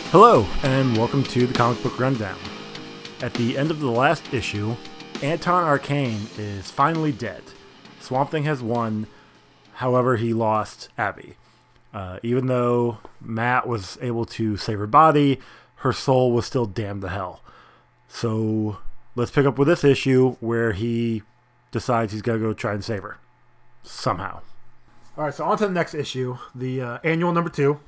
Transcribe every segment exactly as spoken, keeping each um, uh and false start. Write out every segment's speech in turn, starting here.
Hello, and welcome to the Comic Book Rundown. At the end of the last issue, Anton Arcane is finally dead. Swamp Thing has won, however he lost Abby. Uh, even though Matt was able to save her body, her soul was still damned to hell. So let's pick up with this issue where he decides he's got to go try and save her. Somehow. All right, so on to the next issue, the uh, annual number two.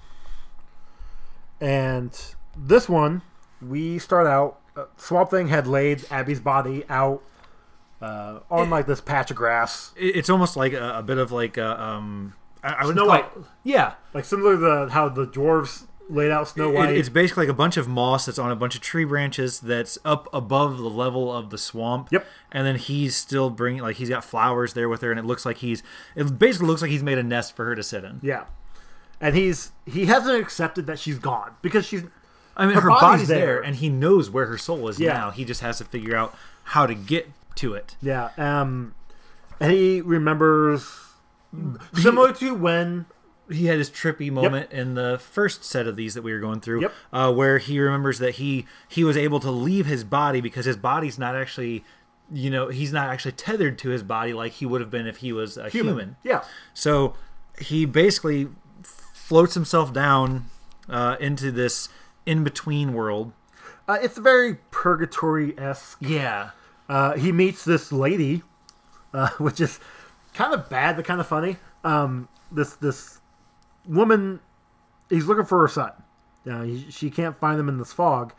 And this one, we start out, uh, Swamp Thing had laid Abby's body out uh, on it, like this patch of grass. It's almost like a, a bit of like a, um, I, I would Snow White. Yeah. Like similar to the, how the dwarves laid out Snow White. It, it's basically like a bunch of moss that's on a bunch of tree branches that's up above the level of the swamp. Yep. And then he's still bringing, like he's got flowers there with her, and it looks like he's, it basically looks like he's made a nest for her to sit in. Yeah. And he's he hasn't accepted that she's gone because she's. I mean, her, her body's, body's there, there, and he knows where her soul is yeah. now. He just has to figure out how to get to it. Yeah. Um, and he remembers he, similar to when he had his trippy moment yep. in the first set of these that we were going through, yep. uh, where he remembers that he he was able to leave his body because his body's not actually, you know, he's not actually tethered to his body like he would have been if he was a human. human. Yeah. So he basically floats himself down uh, into this in-between world. Uh, it's very purgatory-esque. Yeah. Uh, he meets this lady, uh, which is kind of bad but kind of funny. Um, this this woman, he's looking for her son. Uh, he, she can't find him in this fog.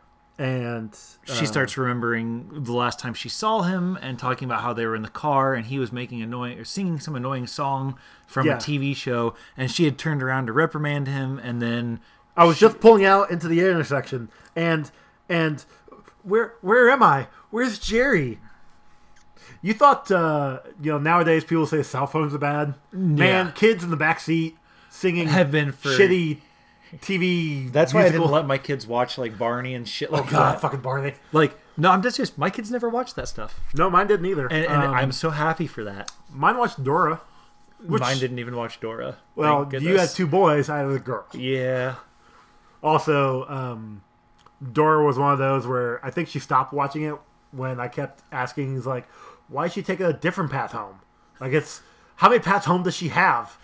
And uh, she starts remembering the last time she saw him and talking about how they were in the car and he was making annoying or singing some annoying song from yeah. a T V show, and she had turned around to reprimand him, and then I was she, just pulling out into the intersection and and where where am I? Where's Jerry? You thought uh, you know nowadays people say cell phones are bad. Yeah. Man, kids in the back seat singing have been for shitty T V. That's musical. why I didn't let my kids watch like Barney and shit like oh god, that. fucking Barney. Like no, I'm just just my kids never watched that stuff. No, mine didn't either, and, and um, I'm so happy for that. Mine watched Dora. Which, mine didn't even watch Dora. Well, you had two boys, I had a girl. Yeah. Also, um, Dora was one of those where I think she stopped watching it when I kept asking, he's like, why is she taking a different path home? Like, it's, how many paths home does she have?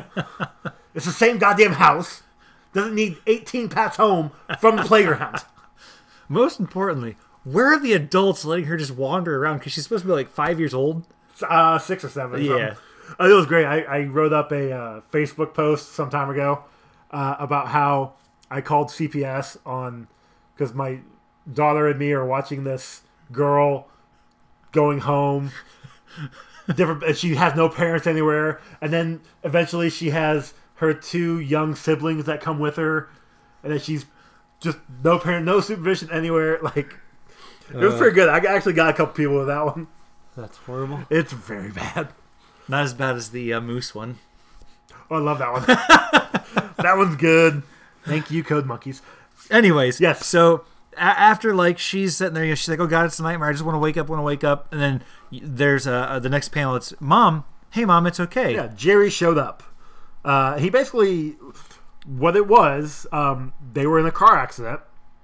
It's the same goddamn house. Doesn't need eighteen paths home from the playground. Most importantly, where are the adults letting her just wander around? Because she's supposed to be like five years old. Uh, six or seven. Or yeah. Uh, it was great. I, I wrote up a uh, Facebook post some time ago uh, about how I called C P S on because my daughter and me are watching this girl going home. Different. She has no parents anywhere, and then eventually she has her two young siblings that come with her, and then she's just no parent, no supervision anywhere. Like it was pretty good. I actually got a couple people with that one. That's horrible. It's very bad. Not as bad as the uh, moose one. Oh, I love that one. That one's good. Thank you, Code Monkeys. Anyways, yes. So a- after like she's sitting there, you know, she's like, "Oh God, it's a nightmare. I just want to wake up. Want to wake up." And then there's uh, uh, the next panel. It's Mom. Hey, Mom, it's okay. Yeah, Jerry showed up. Uh, he basically, what it was, um, they were in a car accident.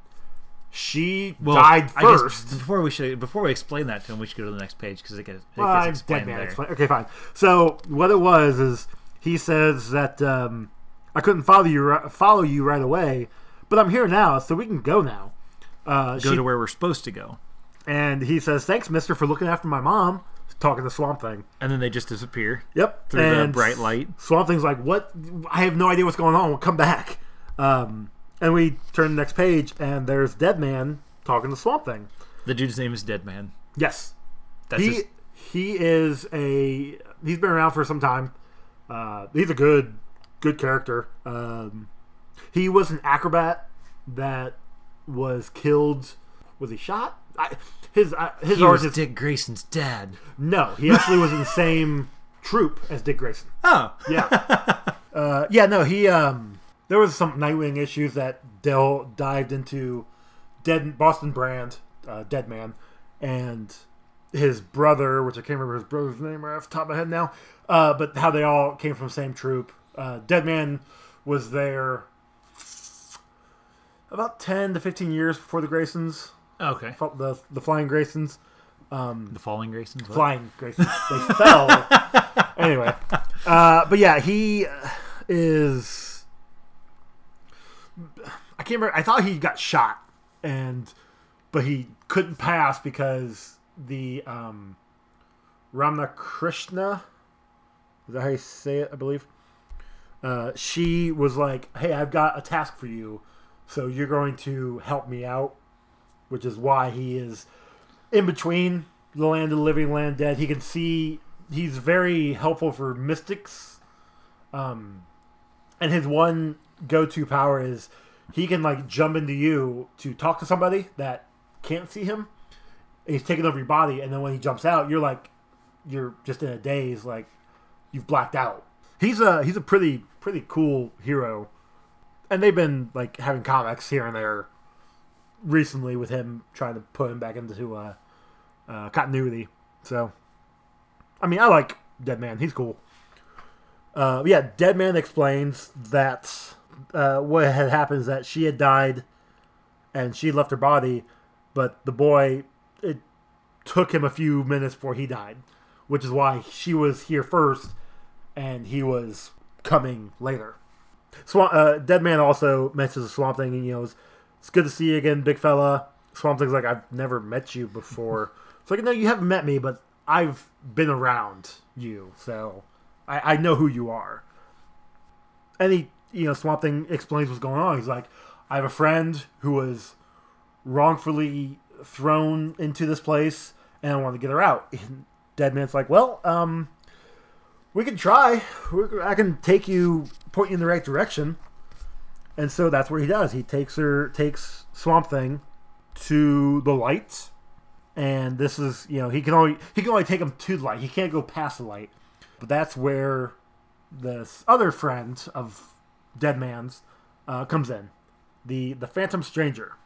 She well, died first. Before we should, before we explain that to him, we should go to the next page because it gets, it well, gets explained dead man there. Explain. Okay, fine. So what it was is he says that um, I couldn't follow you follow you right away, but I'm here now, so we can go now. Uh, go she, to where we're supposed to go. And he says, "Thanks, Mister, for looking after my mom." Talking to Swamp Thing. And then they just disappear. Yep. Through and the bright light. Swamp Thing's like, "What? I have no idea what's going on. We'll come back." Um, and we turn the next page, and there's Dead Man talking to Swamp Thing. The dude's name is Dead Man. Yes. That's he his... he is a he's been around for some time. Uh, he's a good good character. Um, he was an acrobat that was killed. Was he shot? I, his uh, his he origins, was Dick Grayson's dad. No, he actually was in the same troop as Dick Grayson. Oh, yeah, uh, yeah. No, he. Um, there was some Nightwing issues that Dell dived into. Dead Boston Brand, uh, Dead Man, and his brother, which I can't remember his brother's name right off the top of my head now, uh, but how they all came from the same troop. Uh, Dead Man was there. about ten to fifteen years before the Graysons, Okay. the the Flying Graysons. Um, The Falling Graysons? What? Flying Graysons. They fell. Anyway. Uh, but yeah, he is... I can't remember. I thought he got shot, and but he couldn't pass because the um, Ramakrishna, is that how you say it, I believe? Uh, she was like, hey, I've got a task for you, so you're going to help me out, which is why he is in between the land of the living and land of the dead. He can see, he's very helpful for mystics, um, and his one go-to power is he can like jump into you to talk to somebody that can't see him. And he's taking over your body, and then when he jumps out, you're like, you're just in a daze, like you've blacked out. He's a he's a pretty pretty cool hero, and they've been like having comics here and there recently with him trying to put him back into uh, uh, continuity. So, I mean, I like Deadman. He's cool. Uh, yeah, Deadman explains that uh, what had happened is that she had died, and she left her body, but the boy, it took him a few minutes before he died, which is why she was here first, and he was coming later. Swamp, uh, Deadman also mentions the Swamp Thing, and you know, it's, it's good to see you again, big fella. Swamp Thing's like, I've never met you before. It's like, no, you haven't met me, but I've been around you, so I, I know who you are. And he, you know, Swamp Thing explains what's going on. He's like, I have a friend who was wrongfully thrown into this place, and I want to get her out. And Deadman's like, well, um, we can try. We're, I can take you, point you in the right direction. And so that's what he does. He takes her, takes Swamp Thing to the light. And this is, you know, he can only he can only take him to the light. He can't go past the light. But that's where this other friend of Deadman's uh, comes in, the the Phantom Stranger.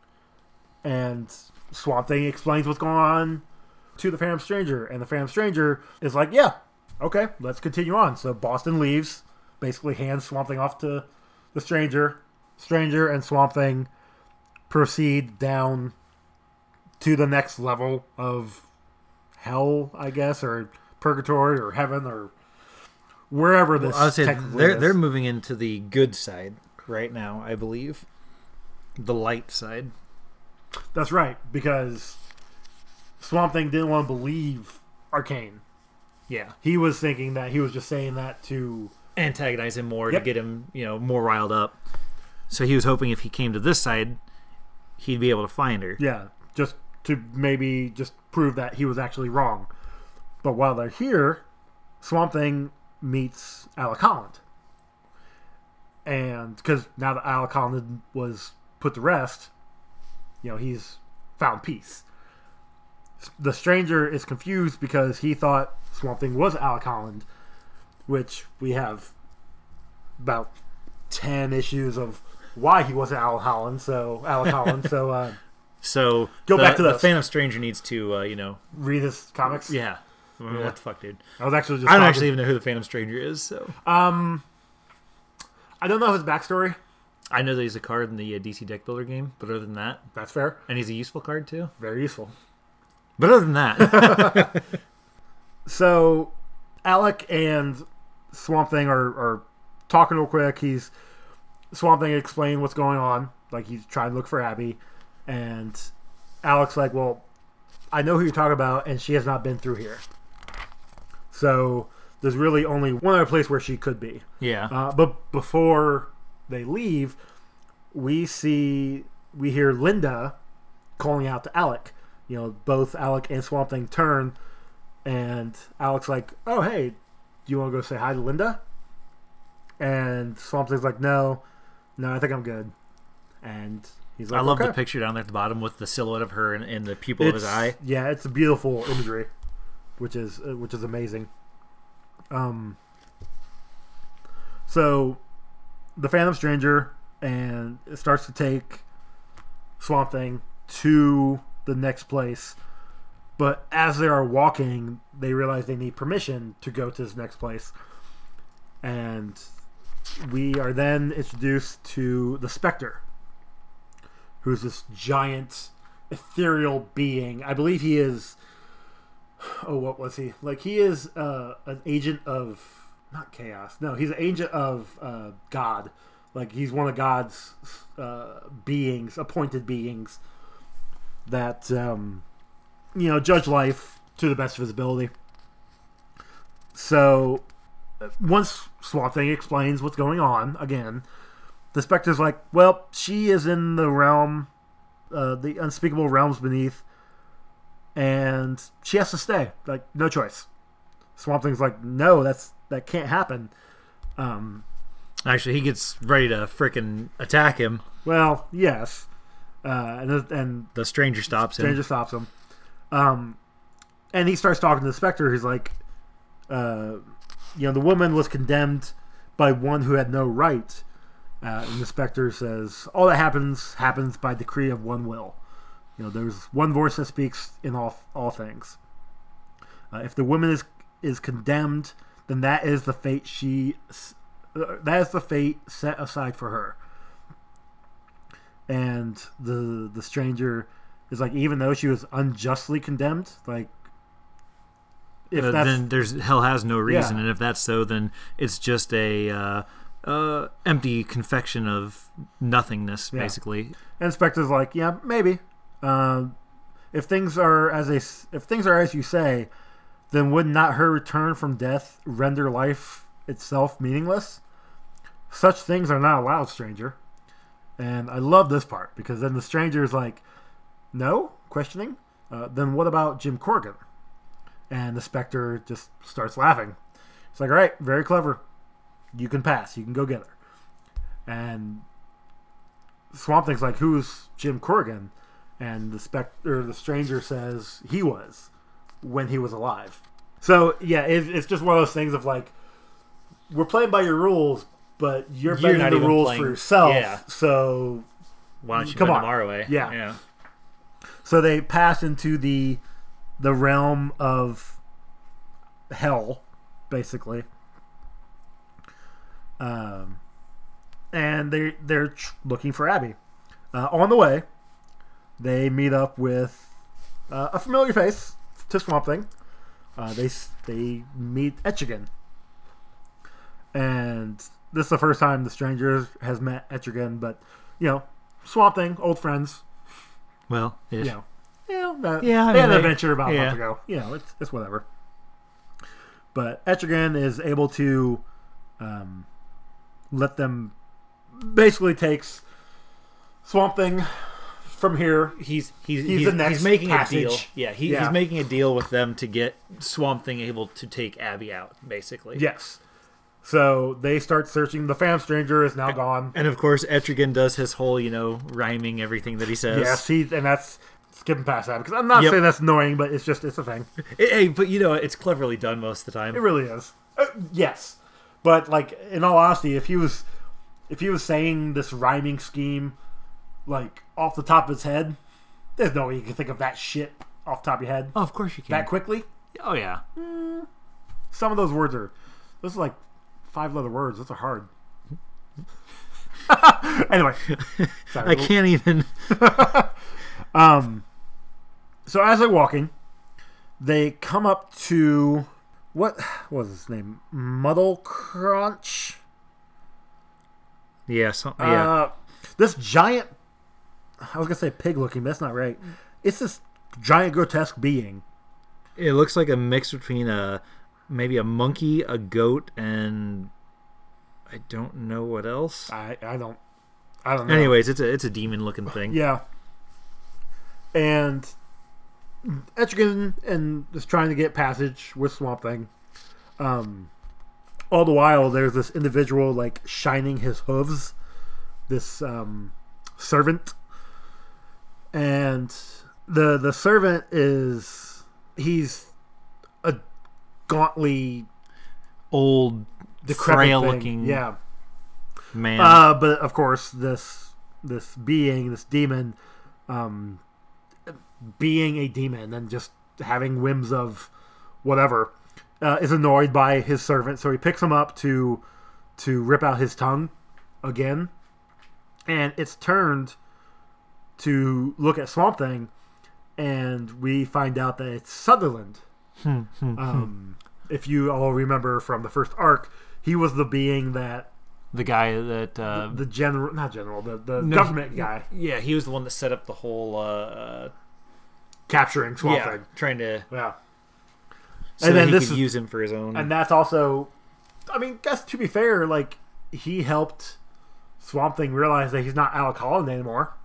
And Swamp Thing explains what's going on to the Phantom Stranger, and the Phantom Stranger is like, "Yeah, okay, let's continue on." So Boston leaves, basically hands Swamp Thing off to the Stranger. Stranger and Swamp Thing proceed down to the next level of hell, I guess, or purgatory, or heaven, or wherever this. Well, I would say technically they're is. they're moving into the good side right now, I believe, the light side. That's right, because Swamp Thing didn't want to believe Arcane. Yeah, He was thinking that he was just saying that to antagonize him more Yep. to get him, you know, more riled up. So he was hoping if he came to this side, he'd be able to find her. yeah, just to maybe just prove that he was actually wrong. But while they're here, Swamp Thing meets Alec Holland. And because now that Alec Holland was put to rest, you know, he's found peace. The Stranger is confused because he thought Swamp Thing was Alec Holland, which we have about ten issues of why he wasn't Alec Holland. So Alec Holland. So uh, So Go the, back to the this. Phantom Stranger needs to, uh, you know, read his comics. yeah. Yeah. What the fuck, dude? I was actually just. I don't talking- actually even know who the Phantom Stranger is. So Um, I don't know his backstory. I know that he's a card in the uh, D C Deck Builder game, but other than that, That's fair. and he's a useful card too. Very useful. But other than that, So, Alec and Swamp Thing are, are talking real quick. He's Swamp Thing explained what's going on. Like, he's trying to look for Abby. And Alec's like, well, I know who you're talking about, and she has not been through here. So, there's really only one other place where she could be. yeah, Uh, but before they leave, we see, we hear Linda calling out to Alec. You know, both Alec and Swamp Thing turn, and Alec's like, oh, hey, do you want to go say hi to Linda? And Swamp Thing's like, no, no, I think I'm good. And he's like, I love okay. the picture down there at the bottom with the silhouette of her and, and the pupil of his It's- eye. Yeah, it's a beautiful imagery, which is uh, which is amazing. Um, so the Phantom Stranger and it starts to take Swamp Thing to the next place, but as they are walking, they realize they need permission to go to this next place, and we are then introduced to the Spectre. who's this giant ethereal being. I believe he is. Oh, what was he? Like he is uh, an agent of not chaos. No, he's an agent of uh, God. Like he's one of God's uh, beings, appointed beings that um, you know judge life to the best of his ability. So once Swamp Thing explains what's going on again, the Spectre's like, well, she is in the realm, uh, the unspeakable realms beneath, and she has to stay. Like, no choice. Swamp Thing's like, no, that's that can't happen. Um, Actually, he gets ready to frickin' attack him. Well, yes. Uh, and, and the stranger stops stranger him. Stranger stops him. Um, and he starts talking to the Spectre. He's like, uh, you know, the woman was condemned by one who had no right. Uh, and the Spectre says, all that happens, happens by decree of one will. You know, there's one voice that speaks in all all things. Uh, if the woman is is condemned, then that is the fate she... Uh, that is the fate set aside for her. And the the stranger is like, even though she was unjustly condemned, like, if uh, that's, then there's hell has no reason, yeah. And if that's so, then it's just a uh, uh, empty confection of nothingness, yeah. Basically. And Spectre's like, yeah, maybe. Uh, if things are as a, if things are as you say, then would not her return from death render life itself meaningless? Such things are not allowed, stranger. And I love this part, because then the stranger is like, no? Questioning? Uh, then what about Jim Corrigan? And the Spectre just starts laughing. It's like, all right, very clever. You can pass. You can go get her. And Swamp Thing's like, who's Jim Corrigan? And the Spectre, the stranger says he was when he was alive. So, yeah, it, it's just one of those things of like, we're playing by your rules, but you're, you're bending the rules playing, for yourself. Yeah. So why don't you come bend on. them our way? Yeah. yeah. So they pass into the the realm of hell, basically. Um, and they they're tr- looking for Abby. Uh, on the way, they meet up with uh, a familiar face to Swamp Thing. Uh, they they meet Etrigan. And this is the first time the stranger has met Etrigan, but, you know, Swamp Thing, old friends. Well, ish. You know, you know, that, yeah, I they mean, had an they, adventure about a yeah. month ago. You know, it's, it's whatever. But Etrigan is able to um, let them, basically takes Swamp Thing from here. He's he's he's, he's, the next he's making passage. a deal. Yeah, he, yeah, he's making a deal with them to get Swamp Thing able to take Abby out, basically. Yes. So they start searching. The fam stranger is now gone. And of course, Etrigan does his whole, you know, rhyming everything that he says. Yes, he, and that's skipping past that because I'm not yep. saying that's annoying, but it's just, it's a thing. It, hey, but you know, it's cleverly done most of the time. It really is. Uh, yes. But, like, in all honesty, if he was, if he was saying this rhyming scheme, like, off the top of his head, there's no way you can think of that shit off the top of your head. Oh, of course you can. That quickly? Oh, yeah. Mm, some of those words are, those are like five letter words. Those are hard. Anyway. Sorry. I can't even. um. So as they're walking, they come up to, what, what was his name? Muddle Crunch? Yeah, so, yeah. Uh, this giant, I was going to say pig looking, but that's not right. It's this giant grotesque being. It looks like a mix between a maybe a monkey, a goat, and I don't know what else. I, I don't I don't know. Anyways, it's a it's a demon looking thing. Yeah. And Etrigan and is trying to get passage with Swamp Thing. Um all the while there's this individual like shining his hooves. This um servant. And the the servant is he's a gauntly, old, frail thing. looking yeah. man. Uh, but of course, this this being, this demon, um, being a demon and just having whims of whatever, uh, is annoyed by his servant. So he picks him up to to rip out his tongue again, and it's turned to look at Swamp Thing, and we find out that it's Sunderland. um, if you all remember from the first arc, he was the being that the guy that uh, the, the general, not general, the the no, government he, guy. Yeah, he was the one that set up the whole uh, capturing Swamp yeah, Thing, trying to yeah. So and then he this could is, use him for his own. And that's also, I mean, guess to be fair, like he helped Swamp Thing realize that he's not Alec Holland anymore.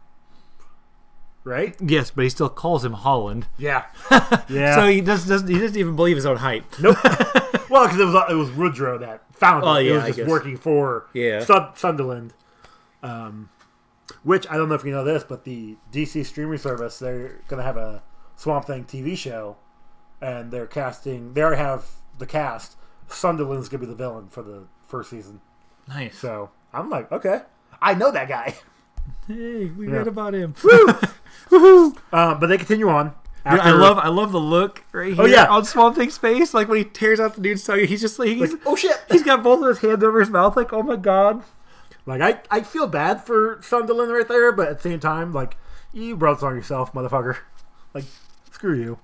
Right? Yes, but he still calls him Holland. Yeah, yeah. So he does, doesn't. He doesn't even believe his own hype. Nope. Well, because it was it was Woodrow that found it. Oh, yeah, it was just working for yeah. Sunderland. Um, which I don't know if you know this, but the D C streaming service, they're gonna have a Swamp Thing T V show, and they're casting. They already have the cast. Sunderland's gonna be the villain for the first season. Nice. So I'm like, okay, I know that guy. Hey, we yeah. read about him. Woo! Woohoo! Uh, but they continue on. After... I love, I love the look right here. Oh, yeah. On Swamp Thing's face, like when he tears out the dude's tongue, he's just like, he's, like, oh shit! He's got both of his hands over his mouth, like, oh my god. Like I, I feel bad for Sunderland right there, but at the same time, like, you brought this on yourself, motherfucker. Like, screw you.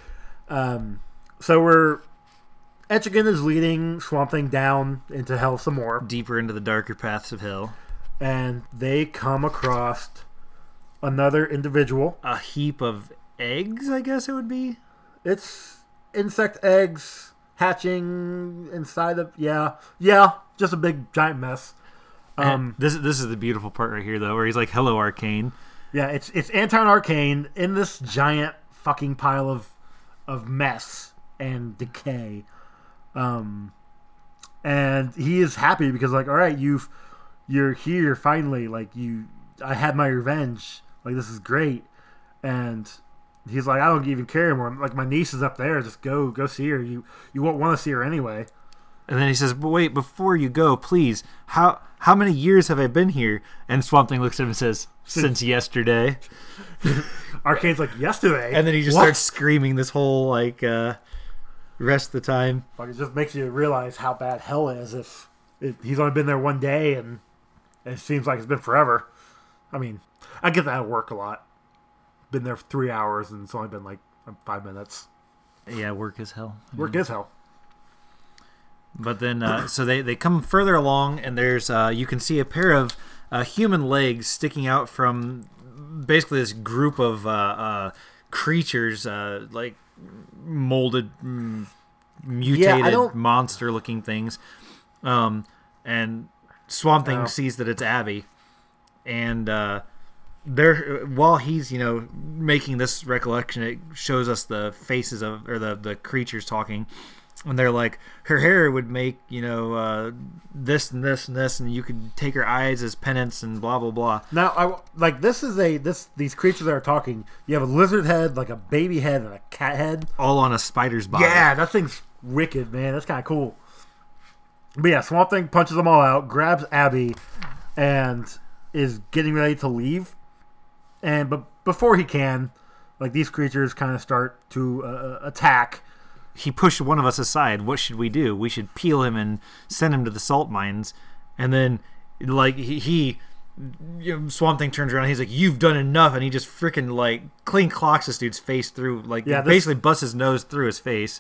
Um, so we're Etrigan is leading Swamp Thing down into hell some more, deeper into the darker paths of hell. And they come across another individual. A heap of eggs, I guess it would be. It's insect eggs hatching inside of yeah, yeah, just a big giant mess. Um, this this is the beautiful part right here, though, where he's like, "Hello, Arcane." Yeah, it's it's Anton Arcane in this giant fucking pile of of mess and decay, um, and he is happy because like, all right, you've. You're here finally, like you I had my revenge, like this is great. And he's like, I don't even care anymore, like my niece is up there, just go go see her, you you won't want to see her anyway. And then he says, but wait, before you go, please, how how many years have I been here? And Swamp Thing looks at him and says, since yesterday. Arcane's like, yesterday? And then he just what? starts screaming this whole like uh rest of the time. Like, it just makes you realize how bad hell is if it, he's only been there one day and it seems like it's been forever. I mean, I get that at work a lot. Been there for three hours and it's only been like five minutes. Yeah, work is hell. Work yeah. is hell. But then, uh, so they, they come further along and there's, uh, you can see a pair of uh, human legs sticking out from basically this group of uh, uh, creatures, uh, like molded, mm, mutated, yeah, monster-looking things. Um, and Swamp Thing oh. sees that it's Abby, and uh, there, while he's you know making this recollection, it shows us the faces of or the the creatures talking, and they're like, her hair would make you know uh, this and this and this, and you could take her eyes as penance and blah blah blah. Now, I like this is a this these creatures that are talking. You have a lizard head, like a baby head, and a cat head, all on a spider's body. Yeah, that thing's wicked, man. That's kind of cool. But yeah, Swamp Thing punches them all out, grabs Abby, and is getting ready to leave. And but before he can, like these creatures kind of start to uh, attack. He pushed one of us aside. What should we do? We should peel him and send him to the salt mines. And then, like he, he you know, Swamp Thing turns around. And he's like, "You've done enough!" And he just freaking like clean clocks this dude's face through, like yeah, this... basically busts his nose through his face.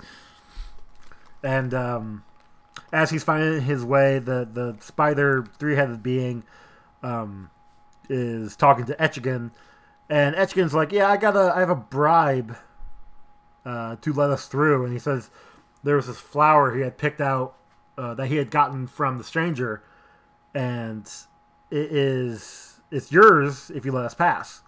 And um. As he's finding his way, the, the spider three-headed being um, is talking to Etrigan, and Etrigan's like, "Yeah, I got a, I have a bribe uh, to let us through." And he says there was this flower he had picked out uh, that he had gotten from the stranger, and it is it's yours if you let us pass.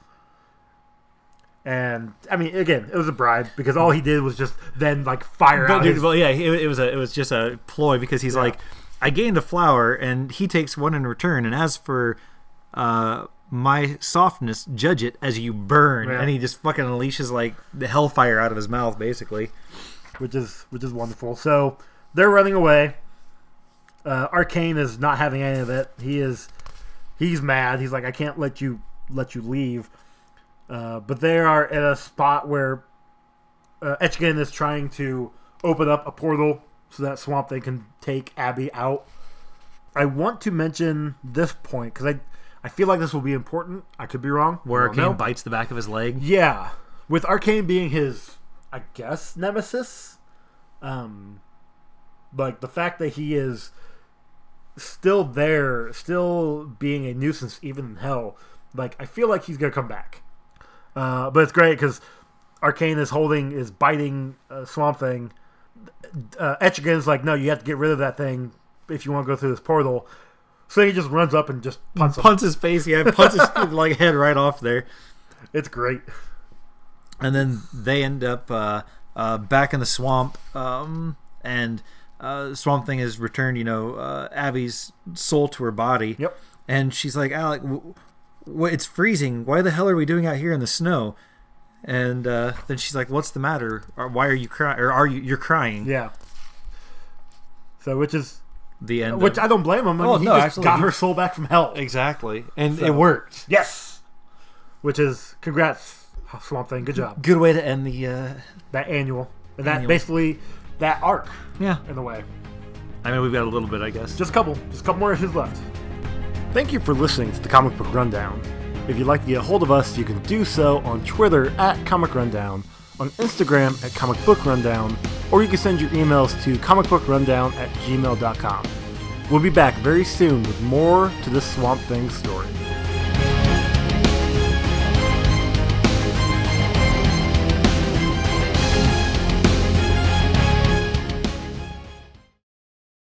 And I mean, again, it was a bribe because all he did was just then like fire but, out. Dude, his... Well, yeah, it, it was a it was just a ploy because he's yeah. like, I gained a flower and he takes one in return. And as for uh, my softness, judge it as you burn. Yeah. And he just fucking unleashes like the hellfire out of his mouth, basically, which is which is wonderful. So they're running away. Uh, Arcane is not having any of it. He is he's mad. He's like, I can't let you let you leave. Uh, but they are at a spot where uh, Etrigan is trying to open up a portal so that Swamp Thing can take Abby out. I want to mention this point because I I feel like this will be important. I could be wrong. Where I don't Arcane know. bites the back of his leg. Yeah, with Arcane being his, I guess, nemesis. Um, like the fact that he is still there, still being a nuisance even in hell. Like I feel like he's gonna come back. Uh, but it's great because Arcane is holding, is biting uh, Swamp Thing. Uh, Etrigan's like, no, you have to get rid of that thing if you want to go through this portal. So he just runs up and just punts him. Punts his face, yeah, punts his like head right off there. It's great. And then they end up uh, uh, back in the swamp, um, and uh, Swamp Thing has returned, you know, uh, Abby's soul to her body. Yep. And she's like, Alec, w- w- it's freezing. Why the hell are we doing out here in the snow? And uh, then she's like, "What's the matter? Or why are you crying? Or are you you're crying?" Yeah. So which is the end. Which of... I don't blame him. I mean, oh he no, just absolutely. got her soul back from hell. Exactly, and So- it worked. Yes. Which is congrats, Swamp Thing. Good job. Good way to end the. Uh... That annual, and that Annual. basically that arc Yeah, in a way. I mean we've got a little bit, I guess. Just a couple, just a couple more issues left. Thank you for listening to the Comic Book Rundown. If you'd like to get a hold of us, you can do so on Twitter at Comic Rundown, on Instagram at Comic Book Rundown, or you can send your emails to comicbookrundown at gmail dot com. We'll be back very soon with more to this Swamp Thing story.